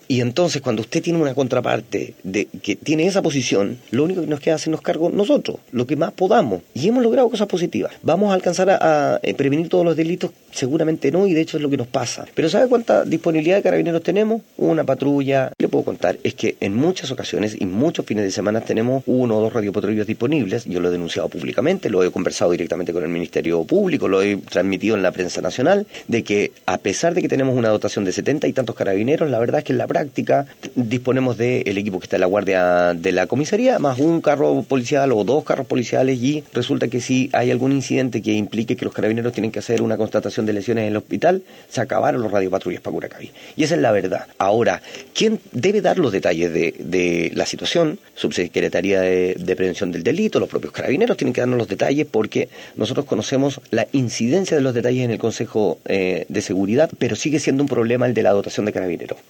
Y entonces, cuando usted tiene una contraparte de que tiene esa posición, lo único que nos queda es hacernos cargo nosotros, lo que más podamos. Y hemos logrado cosas positivas. ¿Vamos a alcanzar a prevenir todos los delitos? Seguramente no, y de hecho es lo que nos pasa. Pero ¿sabe cuánta disponibilidad de carabineros tenemos? Una patrulla. Le puedo contar, es que en muchas ocasiones y muchos fines de semana tenemos 1 o 2 radiopatrullas disponibles. Yo lo he denunciado públicamente, lo he conversado directamente con el Ministerio Público, lo he transmitido en la prensa nacional, de que a pesar de que tenemos una dotación de 70 y tantos carabineros, la verdad es que en la práctica disponemos del equipo que está en la guardia de la comisaría, más un carro policial o 2 carros policiales, y resulta que si hay algún incidente que implique que los carabineros tienen que hacer una constatación de lesiones en el hospital, se acabaron los radiopatrullas para Curacaví. Y esa es la verdad. Ahora, ¿quién debe dar los detalles de la situación? Subsecretaría de Prevención del Delito, los propios carabineros tienen que darnos los detalles, porque nosotros conocemos la incidencia de los detalles en el Consejo de Seguridad, pero sigue siendo un problema el de la dotación de carabineros.